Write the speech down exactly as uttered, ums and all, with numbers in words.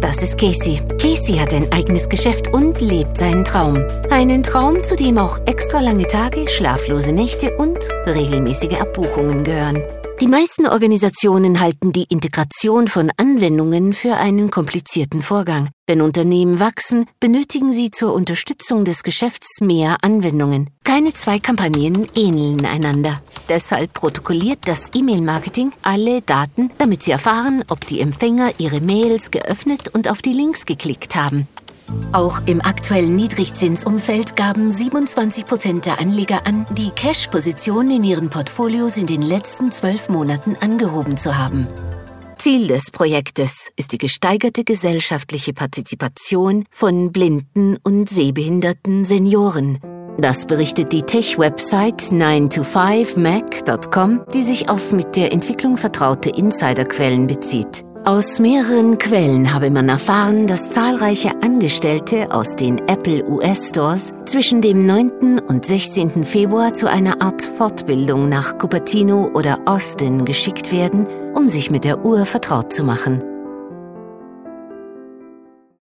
Das ist Casey. Casey hat ein eigenes Geschäft und lebt seinen Traum. Einen Traum, zu dem auch extra lange Tage, schlaflose Nächte und regelmäßige Abbuchungen gehören. Die meisten Organisationen halten die Integration von Anwendungen für einen komplizierten Vorgang. Wenn Unternehmen wachsen, benötigen sie zur Unterstützung des Geschäfts mehr Anwendungen. Keine zwei Kampagnen ähneln einander. Deshalb protokolliert das E-Mail-Marketing alle Daten, damit sie erfahren, ob die Empfänger ihre Mails geöffnet und auf die Links geklickt haben. Auch im aktuellen Niedrigzinsumfeld gaben siebenundzwanzig Prozent der Anleger an, die Cash-Position in ihren Portfolios in den letzten zwölf Monaten angehoben zu haben. Ziel des Projektes ist die gesteigerte gesellschaftliche Partizipation von blinden und sehbehinderten Senioren. Das berichtet die Tech-Website nine to five mac dot com, die sich auf mit der Entwicklung vertraute Insiderquellen bezieht. Aus mehreren Quellen habe man erfahren, dass zahlreiche Angestellte aus den Apple U S-Stores zwischen dem neunten und sechzehnten Februar zu einer Art Fortbildung nach Cupertino oder Austin geschickt werden, um sich mit der Uhr vertraut zu machen.